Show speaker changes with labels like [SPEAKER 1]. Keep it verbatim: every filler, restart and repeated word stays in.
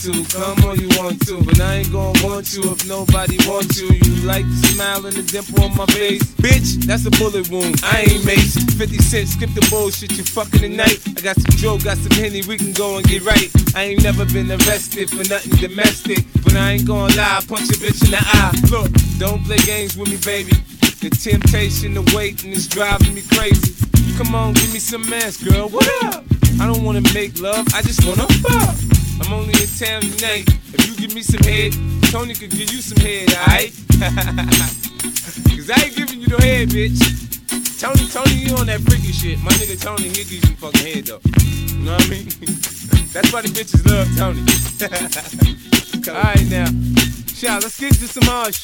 [SPEAKER 1] to, come on you want to, but I ain't gon' want you if nobody wants you. You like the smile and the dimple on my face, bitch, that's a bullet wound, I ain't Mace. fifty cent, skip the bullshit, you fucking tonight. I got some Joe, got some Henny, we can go and get right. I ain't never been arrested for nothing domestic, but I ain't gon' lie, punch a bitch in the eye. Look, don't play games with me, baby. The temptation, the waiting is driving me crazy. Come on, give me some ass, girl, what up? I don't wanna make love, I just wanna fuck. I'm only in town tonight. If you give me some head, Tony could give you some head, alright? Cause I ain't giving you no head, bitch. Tony, Tony, you on that freaky shit. My nigga Tony, he'll give you some fucking head, though. You know what I mean? That's why the bitches love Tony. Alright now. Shout, let's get to some hard shit.